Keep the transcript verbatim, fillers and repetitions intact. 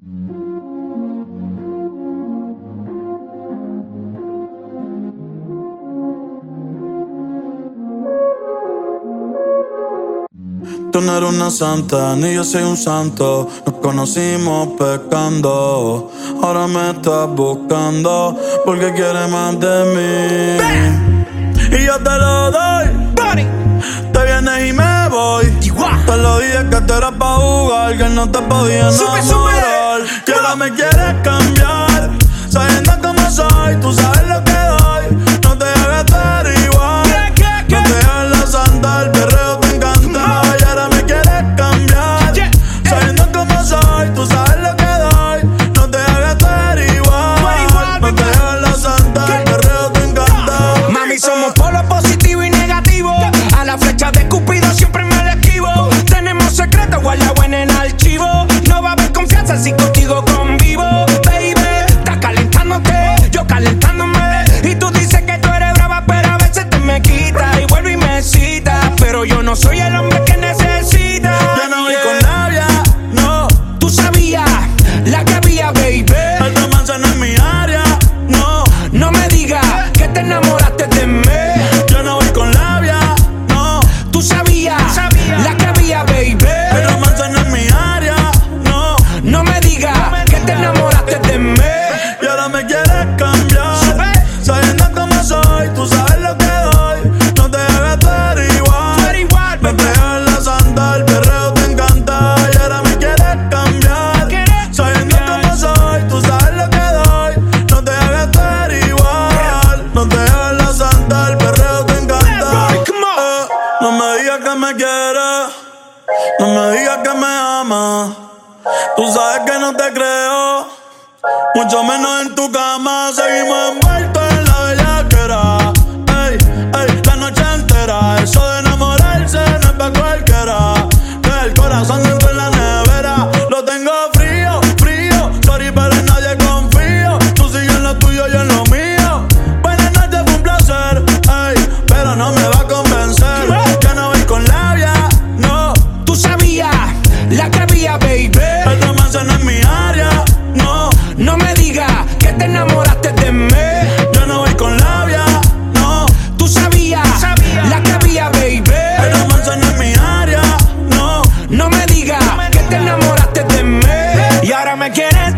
Tú no eres una santa, ni yo soy un santo. Nos conocimos pecando. Ahora me estás buscando porque quieres más de mí. Y yo te lo doy. Te vienes y me voy. Te lo dije que te era pa' jugar, que no te podía enamorar. Que ahora me quieres cambiar, sabiendo cómo soy. Tú sabes lo que doy. No te hagas estar igual. No te hagas la santa, el perreo te encanta. Y ahora me quieres cambiar, sabiendo cómo soy. Tú sabes lo que doy. No te hagas estar igual. No te hagas la santa, el perreo te encanta. Mami, somos polo positivo y negativo. A la flecha de Cupido siempre me la esquivo. Tenemos secretos guardados en el archivo. No va a haber confianza si contigo convivo. Baby, estás calentándote, yo calentándome. Y tú dices que tú eres brava, pero a veces te me quitas y vuelvo y me citas. Pero yo no soy el hombre que necesita. Yo no voy con labia, no. Tú sabías la que había, baby. El romance no es mi área, no. No me digas que te enamoraste de mí. Yo no voy con labia, no. Tú sabías la que había, baby. El romance no es mi área, no. No me digas que te enamoraste de mí. Y ahora me quieres cambiar, sabiendo cómo soy. Tú sabes lo que doy. No te hagas estar igual. No te hagas la santa, el perreo te encanta. Y ahora me quieres cambiar, sabiendo cómo soy. Tú sabes lo que doy. No te hagas estar igual. No te hagas la santa, el perreo te encanta. Eh, no me digas que me quieres, no me digas que me amas. Tú sabes que no te creo, mucho menos en tu cama. Seguimos envueltos en la bellaquera. Ey, ey, la noche entera. Eso de enamorarse no es pa' cualquiera. Que el corazón dentro en la nevera lo tengo frío, frío. Sorry, pero en nadie confío. Tú sigues en lo tuyo, yo en lo mío. Buenas noches, fue un placer, ey, pero no me va a convencer. Yo no voy con labia, no. Tú sabías la que había, baby. El romance no es mi área, no. No me digas que te enamoraste de mí. Yo no voy con labia, no. Tú sabías la que había, baby. El romance no es mi área, no. No me digas que te enamoraste de mí. Y ahora me quieres